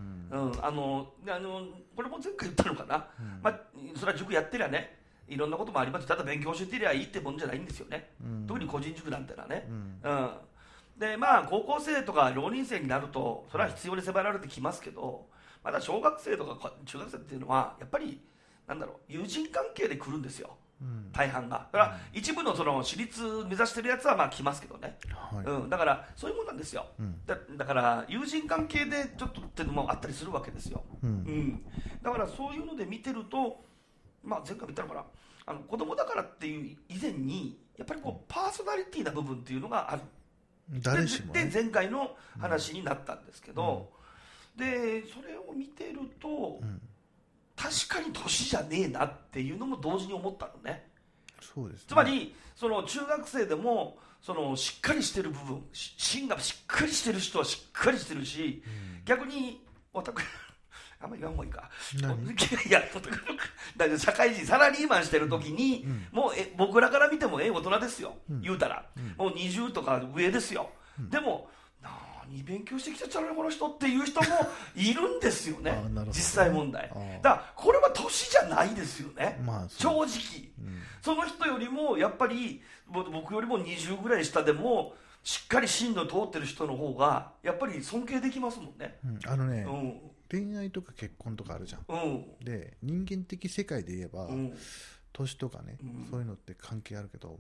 これも前回言ったのかな、それは塾やってりゃねいろんなこともあります。ただ勉強してりゃいいってもんじゃないんですよね、特に個人塾なんてのはね、で高校生とか浪人生になるとそれは必要に迫られてきますけど、まだ小学生とか中学生っていうのはやっぱり友人関係で来るんですよ、大半が。だから一部の私立目指してるやつは来ますけどね、だからそういうもんなんですよ、だから友人関係でちょっとっていうのもあったりするわけですよ、だからそういうので見てると、前回も言ったのかな、子供だからっていう以前にやっぱりパーソナリティな部分っていうのがある。 誰しもね、 で前回の話になったんですけど、でそれを見てると、確かに年じゃねえなっていうのも同時に思ったのね。 そうですね。 つまり中学生でもしっかりしてる部分、芯がしっかりしてる人はしっかりしてるし、逆にあんまり言わん方がいいか。いやだって社会人サラリーマンしてる時に、もう僕らから見ても大人ですよ、言うたら、もう20とか上ですよ、でも何勉強してきてたのこの人っていう人もいるんですよね実際問題だからこれは年じゃないですよね、正直、その人よりもやっぱり僕よりも20ぐらい下でもしっかり芯の通ってる人の方がやっぱり尊敬できますもんね、 恋愛とか結婚とかあるじゃん、で人間的世界で言えば、年とかね、そういうのって関係あるけど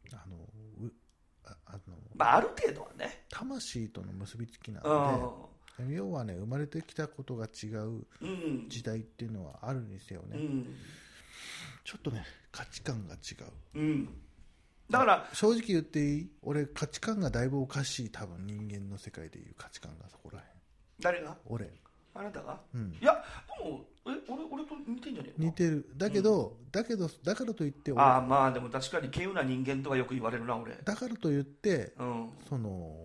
ある程度はね魂との結びつきなので、要はね生まれてきたことが違う時代っていうのはあるにせよね、ちょっとね価値観が違う、 だから正直言っていい、俺価値観がだいぶおかしい、多分人間の世界でいう価値観がそこらへん。 誰が？ 俺。 あなたが？ うん。 いやでも俺と似てんじゃねえの？ 似てる。だけど、だからといって俺。 ああまあでも確かに稀有な人間とはよく言われるな俺。 だからといって、 うん、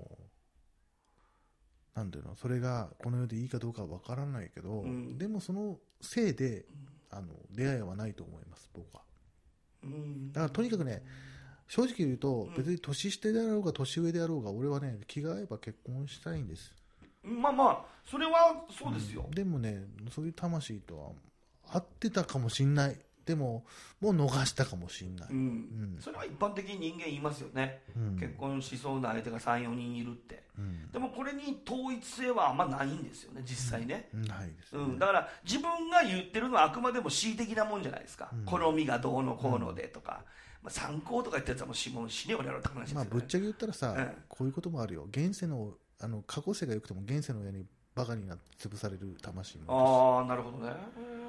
なんていうの、それがこの世でいいかどうかは分からないけど、 うん、 でもそのせいで出会いはないと思います僕は。 うん、 だからとにかくね、正直言うと、別に年下であろうが年上であろうが、俺はね気が合えば結婚したいんです。 まあまあそれはそうですよ、 でもね、そういう魂とは合ってたかもしんない。でももう逃したかもしんない、 それは一般的に人間言いますよね、結婚しそうな相手が 3,4 人いるって、でもこれに統一性はあんまないんですよね実際ね、 ないですね、 だから自分が言ってるのはあくまでも恣意的なもんじゃないですか、好みがどうのこうのでとか、参考とか言ったやつはもう死ね俺らの話ですよね。 ぶっちゃけ言ったらさ、こういうこともあるよ。現世の過去世が良くても現世の親にバカになって潰される魂もあるし。ああなるほどね、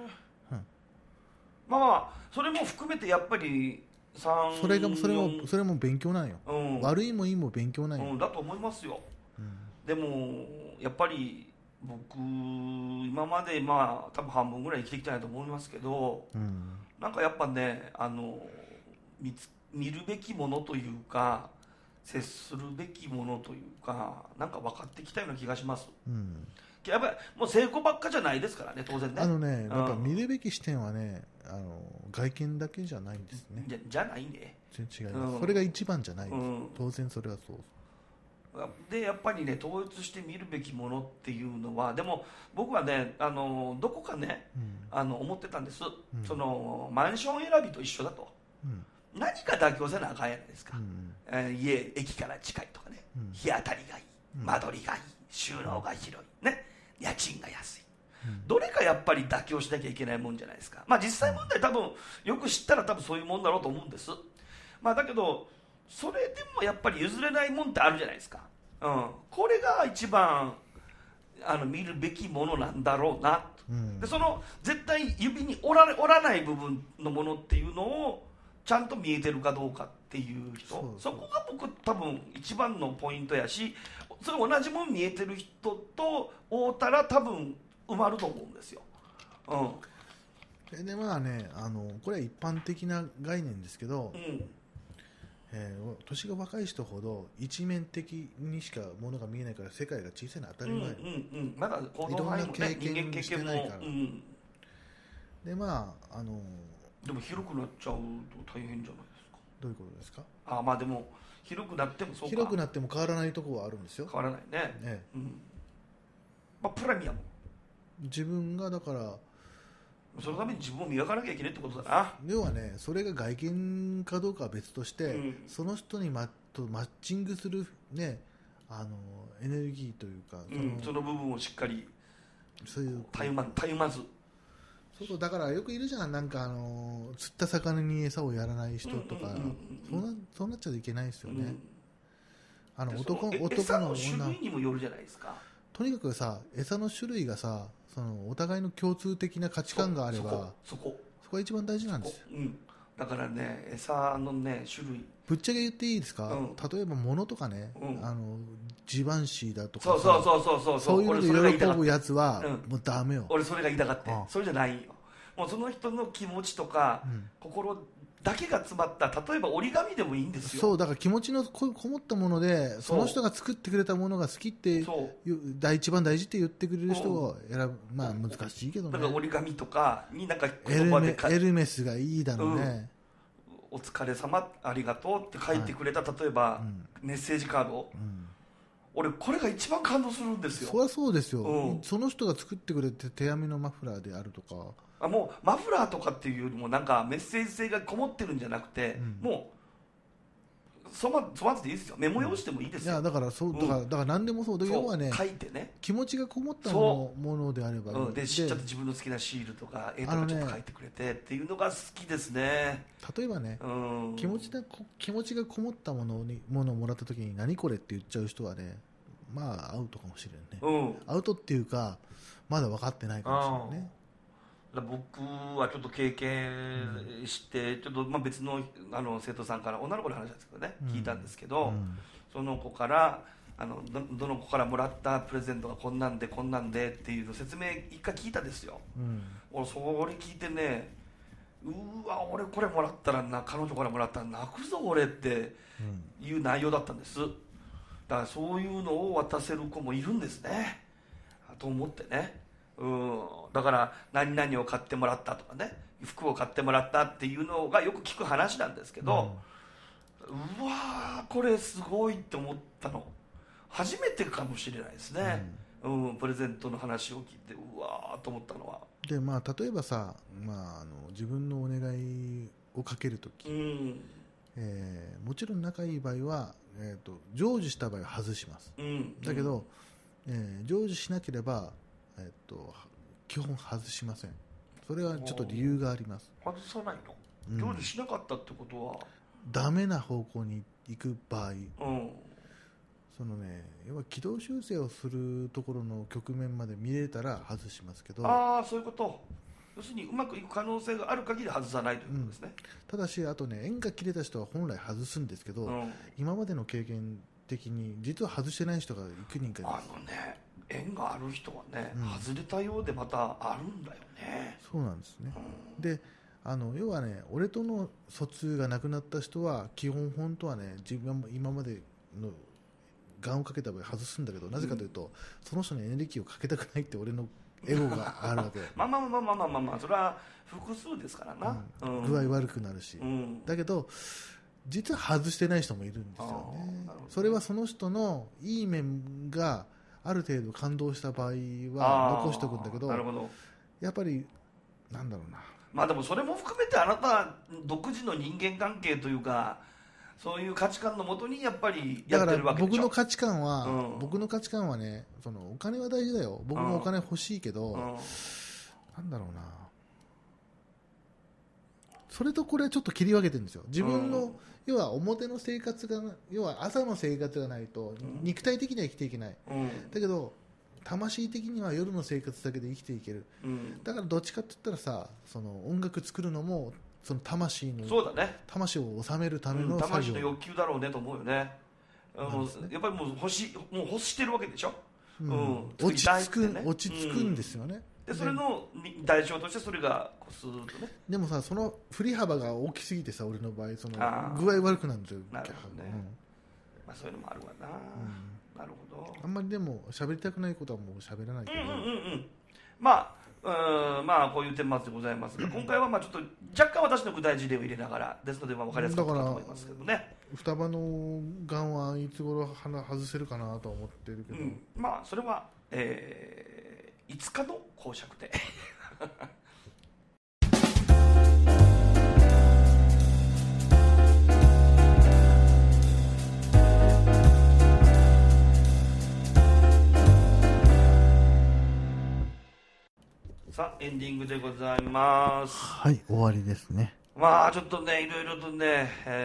まあそれも含めてやっぱりそれも勉強なんよ、悪いもいいも勉強なんよ、 だと思いますよ、でもやっぱり僕今まで多分半分ぐらい生きてきたいと思いますけど、なんかやっぱね見るべきものというか接するべきものというかなんか分かってきたような気がします、やっぱりもう成功ばっかじゃないですからね当然ね。 なんか見るべき視点はね外見だけじゃないんですね。 じゃないね。 全然違います、それが一番じゃないです、当然それはそうでやっぱりね統一して見るべきものっていうのはでも僕はねどこかね、思ってたんです、そのマンション選びと一緒だと、何か妥協せなあかんやないですか、駅から近いとかね、日当たりがいい、間取りがいい、収納が広いね、家賃が安い、どれかやっぱり妥協しなきゃいけないもんじゃないですか。実際問題多分よく知ったら多分そういうもんだろうと思うんです。だけどそれでもやっぱり譲れないもんってあるじゃないですか、これが一番見るべきものなんだろうなと、でその絶対指に折らない部分のものっていうのをちゃんと見えてるかどうかっていう人、そこが僕多分一番のポイントやし、それ同じもん見えてる人と会うたら多分埋まると思うんですよ、 でこれは一般的な概念ですけど、年が若い人ほど一面的にしかものが見えないから世界が小さいのは当たり前、 まだ行動範囲もね、人間経験も、 ででも広くなっちゃうと大変じゃないですか。 どういうことですか？ でも広くなってもそうか。 広くなっても変わらないところはあるんですよ。 変わらないね。プレミアム。 自分がだからそのために自分を磨かなきゃいけないってことだな。 要はね、それが外見かどうかは別として、その人にマッチングするねエネルギーというか、 その部分をしっかりそういうたゆまず。 そうだからよくいるじゃん、なんか釣った魚に餌をやらない人とか、そうなっちゃいけないですよね。男の餌の種類にもよるじゃないですか。 とにかくさ、餌の種類がさ、お互いの共通的な価値観があれば、そこが一番大事なんですよ。 だからね、餌のね種類ぶっちゃけ言っていいですか、例えば物とかね、ジバンシーだとかそういうので喜ぶやつはもうダメよ。 俺それが言いたかった。それじゃないよ。もうその人の気持ちとか、心だけが詰まった例えば折り紙でもいいんですよ。 そうだから気持ちのこもったもので、その人が作ってくれたものが好きって一番大事って言ってくれる人を選ぶ。難しいけどね。 だから折り紙とかになんか言葉でエルメスがいいだろうね、 お疲れ様ありがとうって書いてくれた、例えば、メッセージカード、俺これが一番感動するんですよ。 そりゃそうですよ、その人が作ってくれて手編みのマフラーであるとか、 もうマフラーとかっていうよりもなんかメッセージ性がこもってるんじゃなくて、もうそまずでいいですよ。メモ用紙でもいいですよ。 いやだから何でもそうだけど、要はね、 書いてね、 気持ちがこもったものであれば、 でちょっと自分の好きなシールとか絵とかちょっと書いてくれてっていうのが好きですね。 例えばね、気持ちがこもったものをもらった時に何これって言っちゃう人はね、アウトかもしれんね、アウトっていうかまだ分かってないかもしれないね。 僕はちょっと経験して、ちょっと別の生徒さんから女の子の話なんですけどね、聞いたんですけど、その子からどの子からもらったプレゼントがこんなんでこんなんでっていうのを説明一回聞いたんですよ。俺それ聞いてね、うわ俺これもらったら彼女からもらったら泣くぞ俺っていう内容だったんです。だからそういうのを渡せる子もいるんですねと思ってね。だから何々を買ってもらったとかね、服を買ってもらったっていうのがよく聞く話なんですけど、うわこれすごいって思ったの初めてかもしれないですね。プレゼントの話を聞いてうわーと思ったのは。 で例えばさ、自分のお願いをかけるとき、もちろん仲いい場合は、成就した場合は外します、だけど、成就しなければ、基本外しません。それはちょっと理由があります。 外さないの？成就しなかったってことは、 ダメな方向に行く場合、そのね、要は軌道修正をするところの局面まで見れたら外しますけど、 そういうこと。要するにうまくいく可能性がある限り外さないということですね。 ただしあとね、縁が切れた人は本来外すんですけど、今までの経験的に実は外してない人が幾人かいます。 縁がある人はね、外れたようでまたあるんだよね。 そうなんですね。で要はね、俺との疎通がなくなった人は基本本当はね、自分は今までのガンをかけた場合外すんだけど、なぜかというと、その人にエネルギーをかけたくないって俺のエゴがあるわけまあそれは複数ですからな、 具合悪くなるし、だけど実は外してない人もいるんですよね。それはその人のいい面がある程度感動した場合は残しておくんだけど、やっぱりなんだろうな、 でもそれも含めてあなた独自の人間関係というか、そういう価値観のもとにやっぱりやってるわけでしょ。 僕の価値観はね、そのお金は大事だよ。僕もお金欲しいけど、なんだろうな、それとこれちょっと切り分けてるんですよ。自分の、要は表の生活が、要は朝の生活がないと肉体的には生きていけない、だけど魂的には夜の生活だけで生きていける、だからどっちかって言ったらさ、その音楽作るのもその魂を収めるための作業、 魂の欲求だろうねと思うよね。やっぱりもう欲してるわけでしょ。 落ち着くんですよね。 でそれの代償としてそれがスーッとね。 でもさ、その振り幅が大きすぎてさ、俺の場合その具合悪くなるんですよ。 なるほどね。そういうのもあるわな。なるほど。 あんまりでも喋りたくないことはもう喋らないけど、 こういう顛末でございますが、今回はちょっと若干私の具体事例を入れながらですので、分かりやすかったと思いますけどね。 双葉のがんはいつ頃外せるかなと思ってるけど、 それは、いつかの講釈でさあエンディングでございます。 はい、終わりですね。 ちょっとね、いろいろとね、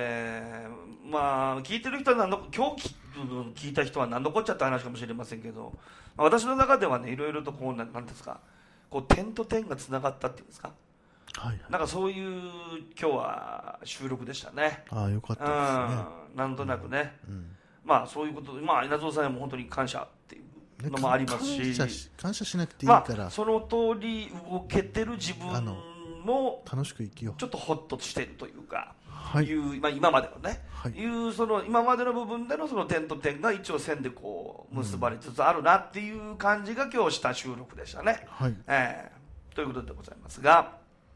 聞いてる人は今日聞いた人は何のこっちゃって話かもしれませんけど、私の中ではね、いろいろとこうなんですか、こう点と点がつながったっていうんですか、なんかそういう今日は収録でしたね。 よかったですね。 なんとなくね、そういうことで、稲造さんにも本当に感謝っていうのもありますし、 感謝しなくていいから、 その通り動けてる自分も楽しく生きよう、 ちょっとホッとしてるというか、 今までのね、その今までの部分でのその点と点が一応線でこう結ばれつつあるなっていう感じが今日した収録でしたね。ということでございますが、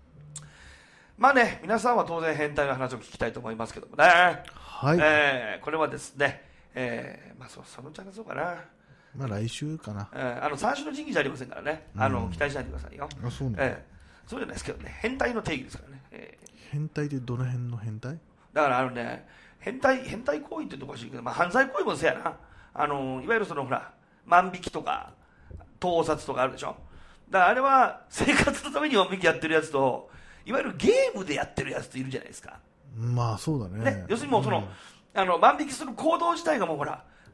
皆さんは当然変態の話を聞きたいと思いますけどもね、これはですね、そのうち話そうかな。 来週かな。 三種の神器じゃありませんからね、期待しないでくださいよ。そうじゃないですけどね、変態の定義ですからね。 変態ってどの辺の変態？ だから変態行為ってとこはしいけど、犯罪行為もそうやな。いわゆるそのほら万引きとか盗撮とかあるでしょ。だからあれは生活のために万引きやってるやつと、いわゆるゲームでやってるやつっているじゃないですか。 そうだね。 要するにもうその、万引きする行動自体がもうほら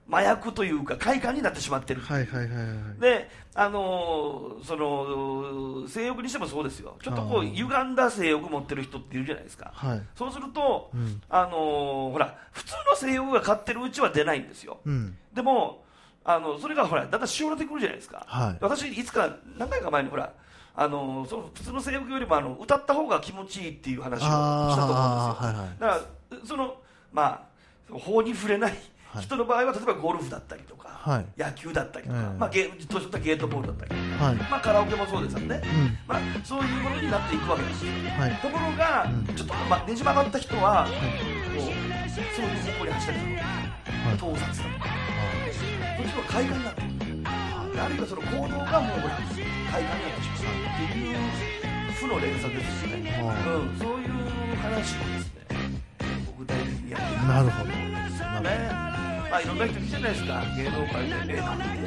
麻薬というか快感になってしまってる。 はいはいはいはい。 でその性欲にしてもそうですよ。ちょっとこう歪んだ性欲持ってる人っているじゃないですか、 はい、 そうすると、 うん、 ほら普通の性欲が勝ってるうちは出ないんですよ、うん、でもそれがほらだんだんしおれてくるじゃないですか、はい、私いつか何回か前にほらその普通の性欲よりも歌った方が気持ちいいっていう話をしたと思うんですよ、はいはい、だからそのまあ法に触れない人の場合は例えばゴルフだったりとか、はい、野球だったりとか、まあ、年取ったゲートボールだったりとか、はい、まあ、カラオケもそうですよね、まあ、そういうものになっていくわけですよ、はい、ところが、ちょっと、まあ、ねじ曲がった人は、こうそういう方向に走ったりする、盗撮だとか、そっちの快感になってくる、あるいはその行動がもうほら快感になってしまうっていう負の連鎖ですよね、そういう話をですね具体的にやっていく。 なるほどまあ、いろんな人いるじゃないですか、芸能界でなんでって、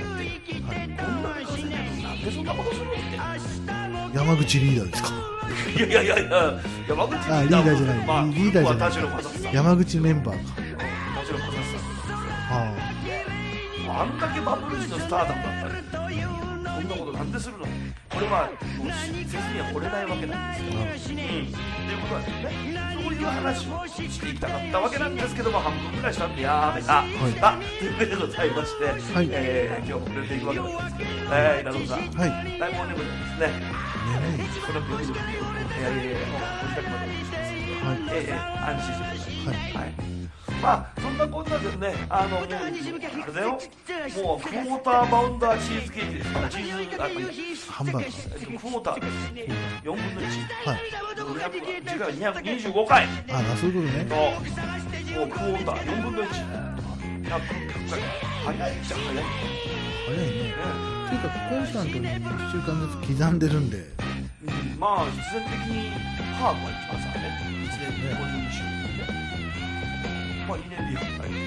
こんなに稼いでるのになんでそんなことするのって山口リーダーですか。 いや山口リーダーリーダーじゃない、 まあ、 リーダーじゃない、山口メンバーか。 田代正史さん、あんだけバブル時のスターダムだったり、こんなことなんでするの、これは説には来れないわけなんですよ、ということはですね、そういう話をしていきたかったわけなんですけども、半分ぐらいしたんでやめた、というわけでございまして、今日も触れていくわけなんですけど、稲田さん、大門ネムでですね、この病院のご自宅までお送りしますので、安心してください。まあそんなこんなでね、もうあれだよ、もうクォーターバウンダーチーズケーキですから、チーズハンバーガー、 クォーターです、4分の1、はい、次回は225回、 そういうことね、 もうクォーター4分の1、100回、早いじゃん、早いね。というかコンスタントに1週間ずつ刻んでるんで、 まあ必然的にハーブは一番さね、1年52週。まあ2年で100回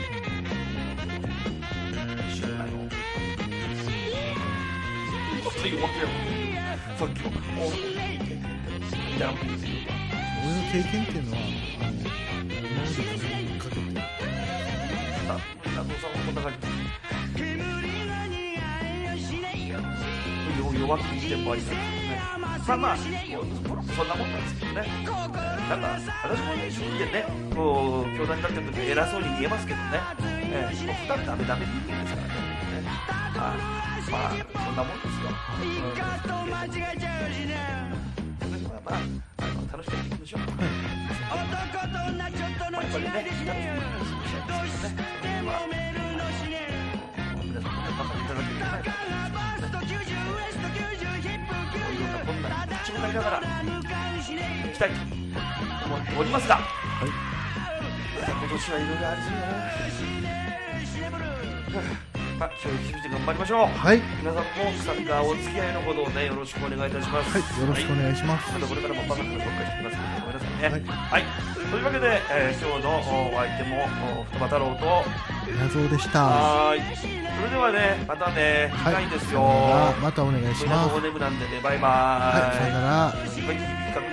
知らないのというわけで、さっきのみたいなことですよ。 俺の経験っていうのは今までかけて佐藤さんはこんな感じ弱く一点もありなんですけどね、まあまあそんなもんなんですけどね、なんか私もね、正直ね、こう教団になってる時は偉そうに見えますけどね、普段ダメ人間ですからね、まあそんなもんですよ。まあ楽しくやっていきましょう。やっぱりね、楽しくやっていきましょうね。皆さんもね、バカにいただけるようにないこんな口をなりながらいきたいと思っておりますが、今年はいろいろありそうだね。まあ、気を引き締めて頑張りましょう。皆さんも草木川お付き合いのほどをね、よろしくお願いいたします。 よろしくお願いします。 またこれからもバカな話ばっかりしてきますのでごめんなさいね。というわけで、今日のお相手も双葉太郎と稲造でした。 それではね、またね、次回ですよ。 またお願いします。 お眠なんでね、バイバーイ。 さよなら。